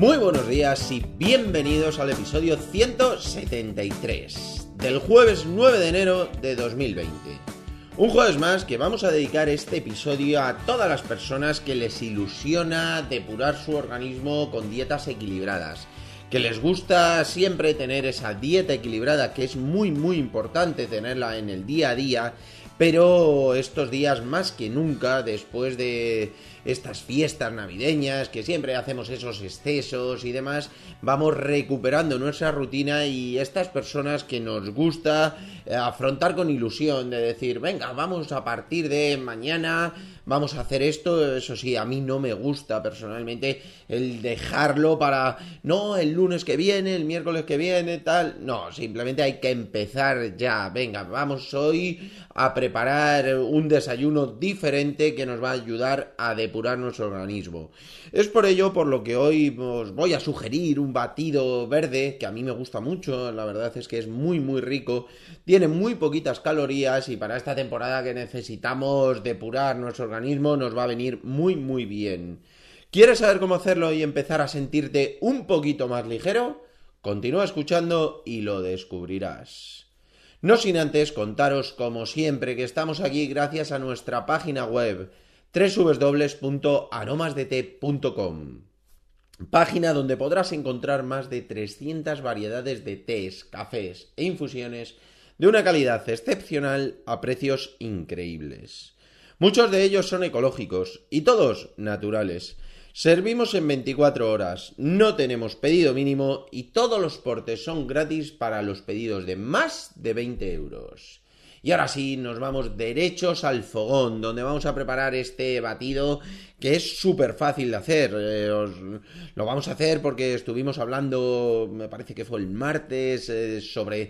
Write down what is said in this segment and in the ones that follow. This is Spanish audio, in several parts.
Muy buenos días y bienvenidos al episodio 173 del jueves 9 de enero de 2020. Un jueves más que vamos a dedicar este episodio a todas las personas que les ilusiona depurar su organismo con dietas equilibradas, que les gusta siempre tener esa dieta equilibrada, que es muy importante tenerla en el día a día, pero estos días más que nunca, después de estas fiestas navideñas, que siempre hacemos esos excesos y demás, vamos recuperando nuestra rutina y estas personas que nos gusta afrontar con ilusión, de decir, venga, vamos a partir de mañana, vamos a hacer esto. Eso sí, a mí no me gusta personalmente el dejarlo para, no, el lunes que viene, el miércoles que viene, tal, no, simplemente hay que empezar ya, venga, vamos hoy a preparar un desayuno diferente que nos va a ayudar a depurar nuestro organismo. Es por ello por lo que hoy os voy a sugerir un batido verde que a mí me gusta mucho, la verdad es que es muy rico, tiene muy poquitas calorías y para esta temporada que necesitamos depurar nuestro organismo nos va a venir muy bien. ¿Quieres saber cómo hacerlo y empezar a sentirte un poquito más ligero? Continúa escuchando y lo descubrirás. No sin antes contaros, como siempre, que estamos aquí gracias a nuestra página web www.aromasdete.com, página donde podrás encontrar más de 300 variedades de tés, cafés e infusiones de una calidad excepcional a precios increíbles. Muchos de ellos son ecológicos y todos naturales. Servimos en 24 horas, no tenemos pedido mínimo y todos los portes son gratis para los pedidos de más de 20 euros. Y ahora sí, nos vamos derechos al fogón, donde vamos a preparar este batido que es súper fácil de hacer. Lo vamos a hacer porque estuvimos hablando, me parece que fue el martes, sobre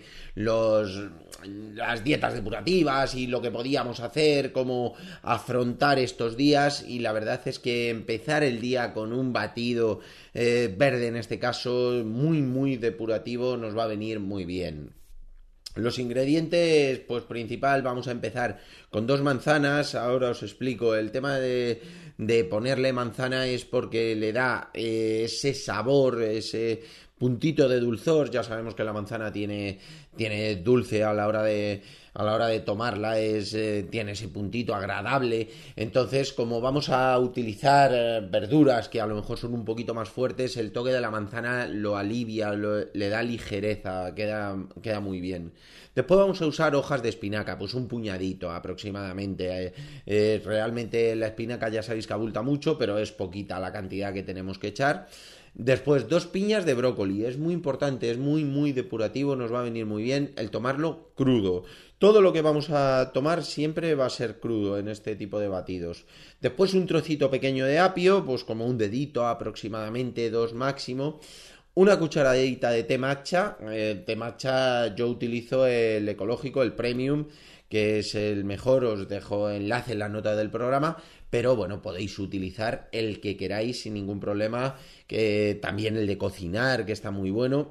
las dietas depurativas y lo que podíamos hacer, cómo afrontar estos días, y la verdad es que empezar el día con un batido verde, en este caso, muy depurativo, nos va a venir muy bien. Los ingredientes, pues principal, vamos a empezar con 2 manzanas. Ahora os explico. El tema de ponerle manzana es porque le da ese sabor, ese puntito de dulzor. Ya sabemos que la manzana tiene dulce a la hora de tomarla, tiene ese puntito agradable. Entonces, como vamos a utilizar verduras que a lo mejor son un poquito más fuertes, el toque de la manzana lo alivia, le da ligereza, queda muy bien. Después vamos a usar hojas de espinaca, pues un puñadito aproximadamente. Realmente la espinaca ya sabéis que abulta mucho, pero es poquita la cantidad que tenemos que echar. Después 2 piñas de brócoli, es muy importante, es muy depurativo, nos va a venir muy bien el tomarlo crudo. Todo lo que vamos a tomar siempre va a ser crudo en este tipo de batidos. Después un trocito pequeño de apio, pues como un dedito aproximadamente, 2 máximo. Una cucharadita de té matcha. Té matcha yo utilizo el ecológico, el premium, que es el mejor. Os dejo enlace en la nota del programa, pero bueno, podéis utilizar el que queráis sin ningún problema, que también el de cocinar, que está muy bueno.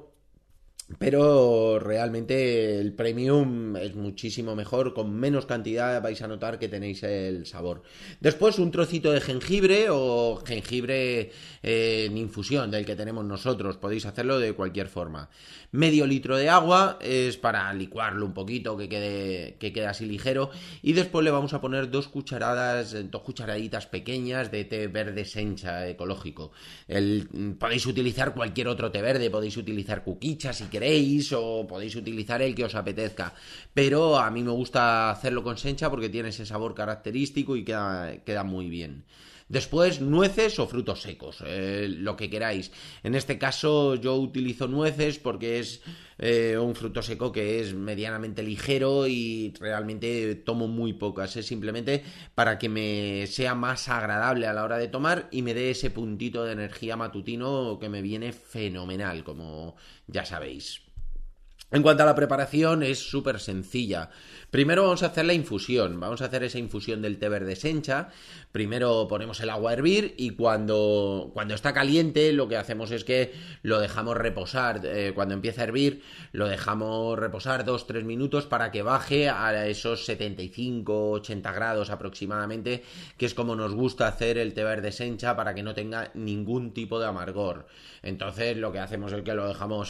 Pero realmente el premium es muchísimo mejor, con menos cantidad vais a notar que tenéis el sabor. Después un trocito de jengibre o jengibre en infusión del que tenemos nosotros, podéis hacerlo de cualquier forma. Medio litro de agua, es para licuarlo un poquito, que quede así ligero, y después le vamos a poner 2 cucharaditas pequeñas de té verde sencha ecológico. Podéis utilizar cualquier otro té verde, podéis utilizar kukicha si queréis, o podéis utilizar el que os apetezca, pero a mí me gusta hacerlo con sencha porque tiene ese sabor característico y queda muy bien. Después nueces o frutos secos, lo que queráis. En este caso yo utilizo nueces porque es un fruto seco que es medianamente ligero y realmente tomo muy pocas. Es simplemente para que me sea más agradable a la hora de tomar y me dé ese puntito de energía matutino que me viene fenomenal, como ya sabéis. En cuanto a la preparación, es súper sencilla. Primero vamos a hacer la infusión. Vamos a hacer esa infusión del té verde sencha. Primero ponemos el agua a hervir y cuando está caliente lo que hacemos es que lo dejamos reposar. Cuando empieza a hervir lo dejamos reposar 2-3 minutos para que baje a esos 75-80 grados aproximadamente, que es como nos gusta hacer el té verde sencha para que no tenga ningún tipo de amargor. Entonces lo que hacemos es que lo dejamos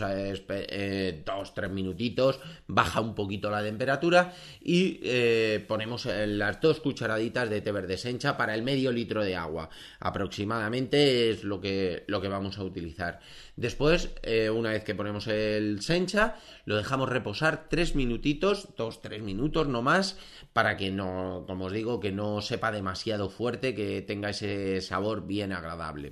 2-3 minutitos, baja un poquito la temperatura y ponemos las 2 cucharaditas de té verde sencha para el medio litro de agua. Aproximadamente es lo que vamos a utilizar. Después, una vez que ponemos el sencha, lo dejamos reposar 3 minutitos, 2-3 minutos no más, para que no, como os digo, que no sepa demasiado fuerte, que tenga ese sabor bien agradable.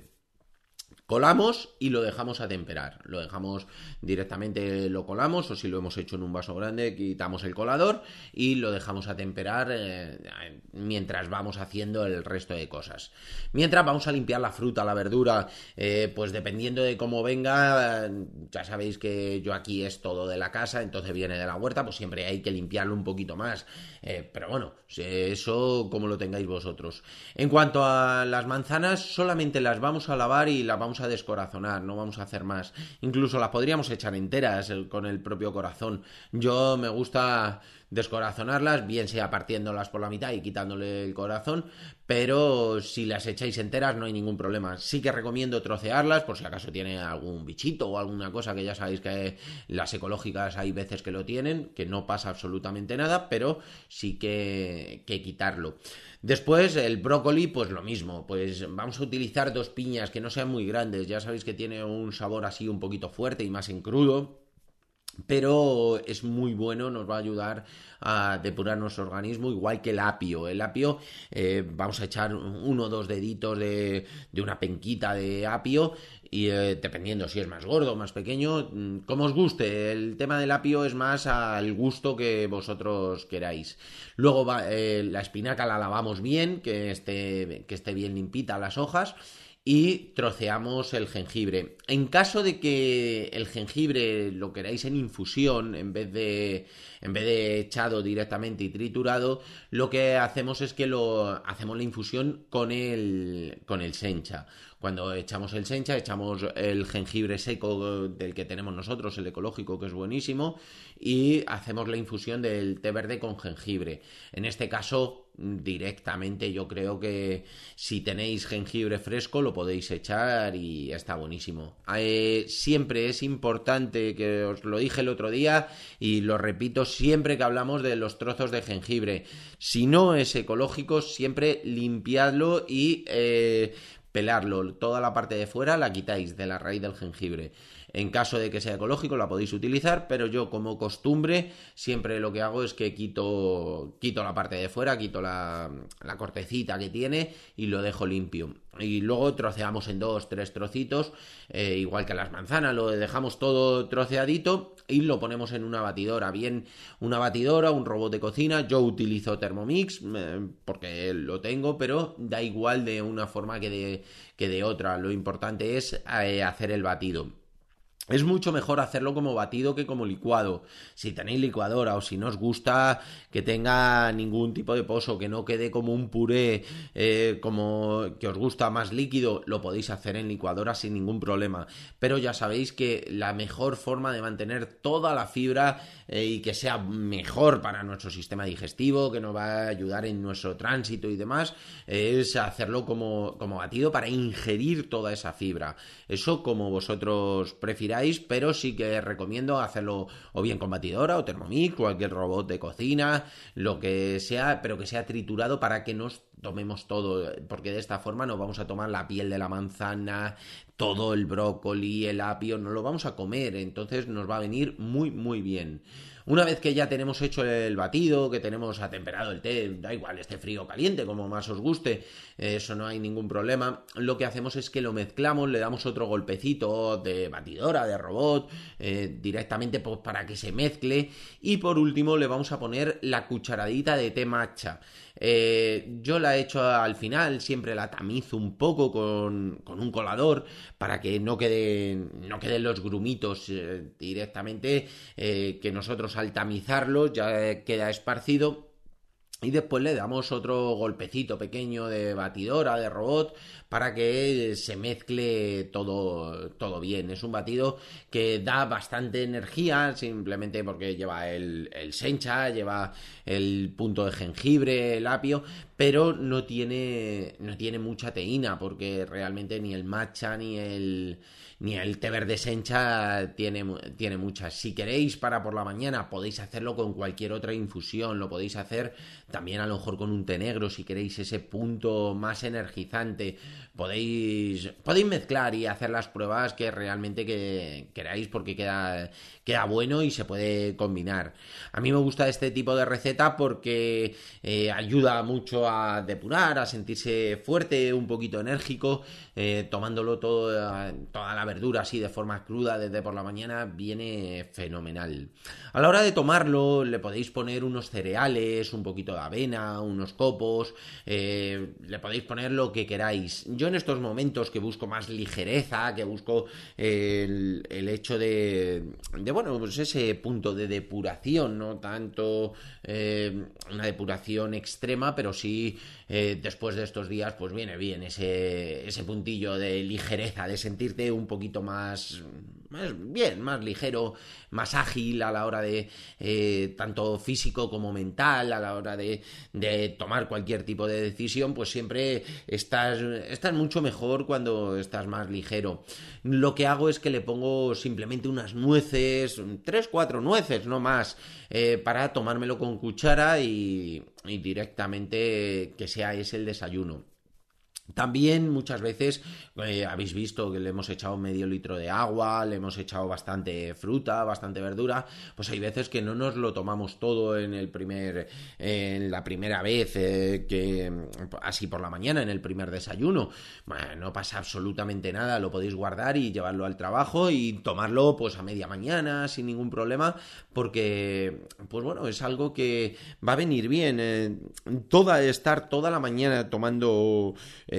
Colamos y lo dejamos a temperar. Lo dejamos directamente, lo colamos, o si lo hemos hecho en un vaso grande, quitamos el colador y lo dejamos a temperar mientras vamos haciendo el resto de cosas. Mientras vamos a limpiar la fruta, la verdura, pues dependiendo de cómo venga, ya sabéis que yo aquí es todo de la casa, entonces viene de la huerta, pues siempre hay que limpiarlo un poquito más. Pero bueno, eso como lo tengáis vosotros. En cuanto a las manzanas, solamente las vamos a lavar y las vamos a descorazonar, no vamos a hacer más. Incluso las podríamos echar enteras con el propio corazón. Yo me gusta descorazonarlas, bien sea partiéndolas por la mitad y quitándole el corazón, pero si las echáis enteras no hay ningún problema. Sí que recomiendo trocearlas por si acaso tiene algún bichito o alguna cosa, que ya sabéis que las ecológicas hay veces que lo tienen, que no pasa absolutamente nada, pero sí que quitarlo. Después el brócoli, pues lo mismo, pues vamos a utilizar 2 piñas que no sean muy grandes, ya sabéis que tiene un sabor así un poquito fuerte y más en crudo, pero es muy bueno, nos va a ayudar a depurar nuestro organismo, igual que el apio. El apio, vamos a echar 1 o 2 deditos de una penquita de apio y dependiendo si es más gordo o más pequeño, como os guste. El tema del apio es más al gusto que vosotros queráis. Luego la espinaca la lavamos bien, que esté bien limpita las hojas, y troceamos el jengibre. En caso de que el jengibre lo queráis en infusión en vez de echado directamente y triturado, lo que hacemos es que hacemos la infusión con el sencha. Cuando echamos el sencha, echamos el jengibre seco del que tenemos nosotros, el ecológico, que es buenísimo, y hacemos la infusión del té verde con jengibre. En este caso, directamente yo creo que si tenéis jengibre fresco lo podéis echar y está buenísimo. Siempre es importante, que os lo dije el otro día y lo repito siempre que hablamos de los trozos de jengibre, si no es ecológico, siempre limpiadlo y pelarlo, toda la parte de fuera la quitáis de la raíz del jengibre. En caso de que sea ecológico la podéis utilizar, pero yo como costumbre siempre lo que hago es que quito la parte de fuera, quito la cortecita que tiene y lo dejo limpio. Y luego troceamos en 2-3 trocitos, igual que las manzanas, lo dejamos todo troceadito y lo ponemos en una batidora, bien una batidora, un robot de cocina. Yo utilizo Thermomix porque lo tengo, pero da igual de una forma que de otra. Lo importante es hacer el batido. Es mucho mejor hacerlo como batido que como licuado. Si tenéis licuadora o si no os gusta que tenga ningún tipo de pozo, que no quede como un puré, como que os gusta más líquido, lo podéis hacer en licuadora sin ningún problema. Pero ya sabéis que la mejor forma de mantener toda la fibra y que sea mejor para nuestro sistema digestivo, que nos va a ayudar en nuestro tránsito y demás, es hacerlo como batido para ingerir toda esa fibra. Eso como vosotros prefiráis, pero sí que recomiendo hacerlo o bien con batidora o Thermomix, cualquier robot de cocina, lo que sea, pero que sea triturado para que nos tomemos todo, porque de esta forma nos vamos a tomar la piel de la manzana, todo el brócoli, el apio, nos lo vamos a comer, entonces nos va a venir muy muy bien. Una vez que ya tenemos hecho el batido, que tenemos atemperado el té, da igual, esté frío o caliente, como más os guste, eso no hay ningún problema, lo que hacemos es que lo mezclamos, le damos otro golpecito de batidora, de robot, directamente pues, para que se mezcle, y por último le vamos a poner la cucharadita de té matcha. Yo la he hecho al final, siempre la tamizo un poco con un colador para que no queden los grumitos directamente, que nosotros al tamizarlos ya queda esparcido. Y después le damos otro golpecito pequeño de batidora, de robot, para que se mezcle todo bien. Es un batido que da bastante energía, simplemente porque lleva el sencha, lleva el punto de jengibre, el apio, pero no tiene mucha teína, porque realmente ni el matcha ni el té verde sencha tiene muchas. Si queréis para por la mañana, podéis hacerlo con cualquier otra infusión, lo podéis hacer también a lo mejor con un té negro, si queréis ese punto más energizante. Podéis mezclar y hacer las pruebas que realmente queráis, porque queda bueno y se puede combinar. A mí me gusta este tipo de receta porque ayuda mucho a depurar, a sentirse fuerte, un poquito enérgico, tomándolo toda la verdura así de forma cruda desde por la mañana, viene fenomenal. A la hora de tomarlo le podéis poner unos cereales, un poquito de avena, unos copos, le podéis poner lo que queráis. Yo en estos momentos que busco más ligereza, que busco el hecho de bueno, pues ese punto de depuración, no tanto una depuración extrema, pero sí después de estos días pues viene bien ese puntillo de ligereza, de sentirte un poquito más bien, más ligero, más ágil a la hora de tanto físico como mental, a la hora de tomar cualquier tipo de decisión, pues siempre estás mucho mejor cuando estás más ligero. Lo que hago es que le pongo simplemente unas nueces, 3-4 nueces, no más, para tomármelo con cuchara y directamente que sea ese el desayuno. También muchas veces habéis visto que le hemos echado medio litro de agua, le hemos echado bastante fruta, bastante verdura, pues hay veces que no nos lo tomamos todo en la primera vez, que así por la mañana, en el primer desayuno. Bueno, no pasa absolutamente nada, lo podéis guardar y llevarlo al trabajo y tomarlo pues a media mañana sin ningún problema, porque pues bueno, es algo que va a venir bien. Estar toda la mañana tomando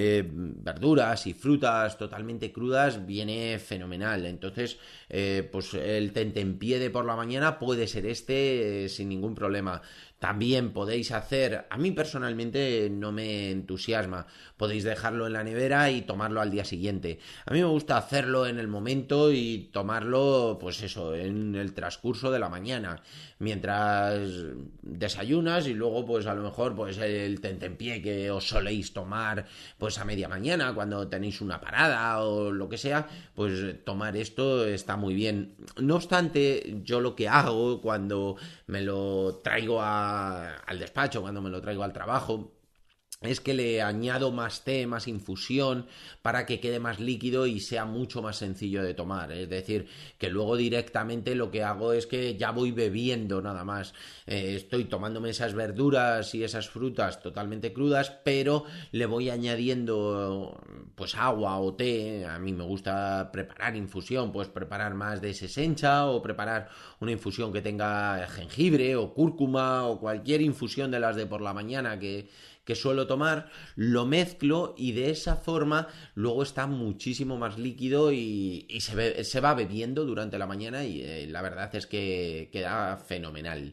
verduras y frutas totalmente crudas viene fenomenal. Entonces pues el tentempié de por la mañana puede ser sin ningún problema. También podéis hacer, a mí personalmente no me entusiasma, podéis dejarlo en la nevera y tomarlo al día siguiente. A mí me gusta hacerlo en el momento y tomarlo, pues eso, en el transcurso de la mañana, mientras desayunas, y luego pues a lo mejor pues el tentempié que os soléis tomar pues a media mañana cuando tenéis una parada o lo que sea, pues tomar esto está muy bien. No obstante, yo lo que hago cuando me lo traigo al despacho, cuando me lo traigo al trabajo, es que le añado más té, más infusión, para que quede más líquido y sea mucho más sencillo de tomar. Es decir, que luego directamente lo que hago es que ya voy bebiendo nada más. Estoy tomándome esas verduras y esas frutas totalmente crudas, pero le voy añadiendo pues agua o té. A mí me gusta preparar infusión, pues preparar más de ese sencha o preparar una infusión que tenga jengibre o cúrcuma o cualquier infusión de las de por la mañana que suelo tomar, lo mezclo y de esa forma luego está muchísimo más líquido y se va bebiendo durante la mañana y la verdad es que queda fenomenal.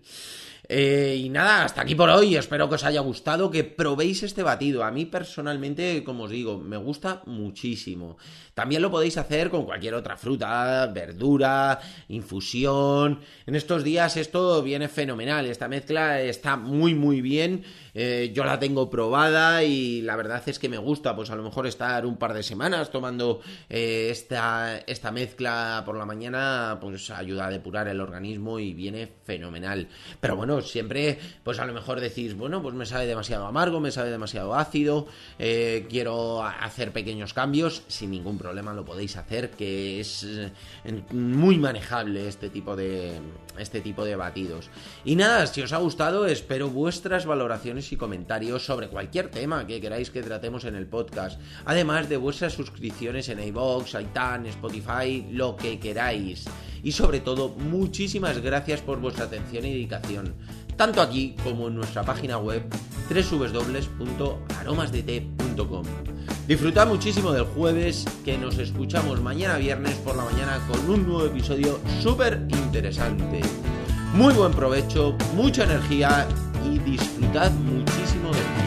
Y nada, hasta aquí por hoy. Espero que os haya gustado, que probéis este batido. A mí personalmente, como os digo, me gusta muchísimo. También lo podéis hacer con cualquier otra fruta, verdura, infusión. En estos días esto viene fenomenal. Esta mezcla está muy muy bien. Yo la tengo probada y la verdad es que me gusta. Pues a lo mejor estar un par de semanas tomando esta mezcla por la mañana, pues ayuda a depurar el organismo y viene fenomenal. Pero bueno, siempre pues a lo mejor decís, bueno, pues me sabe demasiado amargo, me sabe demasiado ácido, quiero hacer pequeños cambios. Sin ningún problema lo podéis hacer, que es muy manejable este tipo de batidos. Y nada, si os ha gustado, espero vuestras valoraciones y comentarios sobre cualquier tema que queráis que tratemos en el podcast, además de vuestras suscripciones en iVoox, iTunes, Spotify, lo que queráis. Y sobre todo, muchísimas gracias por vuestra atención y dedicación, tanto aquí como en nuestra página web www.aromasdete.com. Disfrutad muchísimo del jueves, que nos escuchamos mañana viernes por la mañana con un nuevo episodio súper interesante. Muy buen provecho, mucha energía y disfrutad muchísimo del día.